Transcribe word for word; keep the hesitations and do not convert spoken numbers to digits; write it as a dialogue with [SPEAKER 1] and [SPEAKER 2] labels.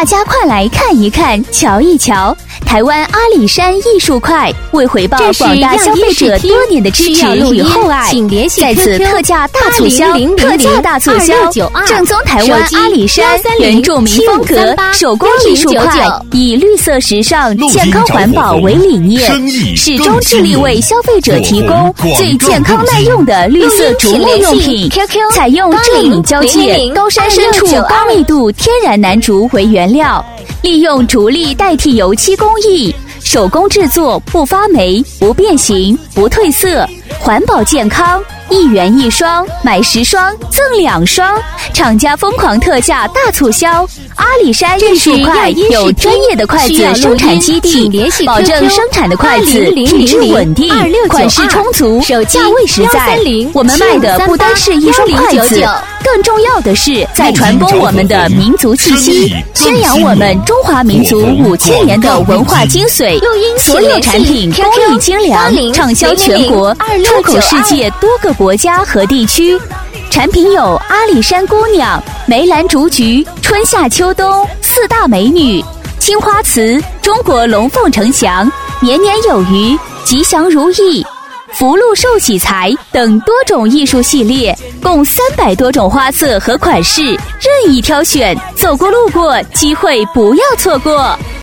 [SPEAKER 1] 大家快来看一看，瞧一瞧！台湾阿里山艺术快为回报广大消费者多年的支持与厚爱，在此特价大促销，特价大促销，正宗台湾阿里山原住民风格手工艺术快，以绿色时尚、健康环保为理念，始终致力为消费者提供最健康耐用的绿色竹木用品，采用蔗米交界、高山深处高密度天然楠竹为原料，利用竹粒代替油漆工艺，手工制作，不发霉、不变形、不褪色，环保健康，一元一双，买十双赠两双。厂家疯狂特价大促销，阿里山艺术快有专业的筷子生产基地，保证生产的筷子品质稳定，款式充足，价位实在。我们卖的不单是一双筷子，更重要的是在传播我们的民族气息，宣扬我们中华民族五千年的文化精髓。所有产品工艺精良，畅销全国，出口世界多个国家和地区。产品有阿里山姑娘、梅兰竹菊、春夏秋冬四大美女、青花瓷、中国龙凤呈祥、年年有余、吉祥如意、福禄寿喜财等多种艺术系列，共三百多种花色和款式，任意挑选。走过路过，机会不要错过。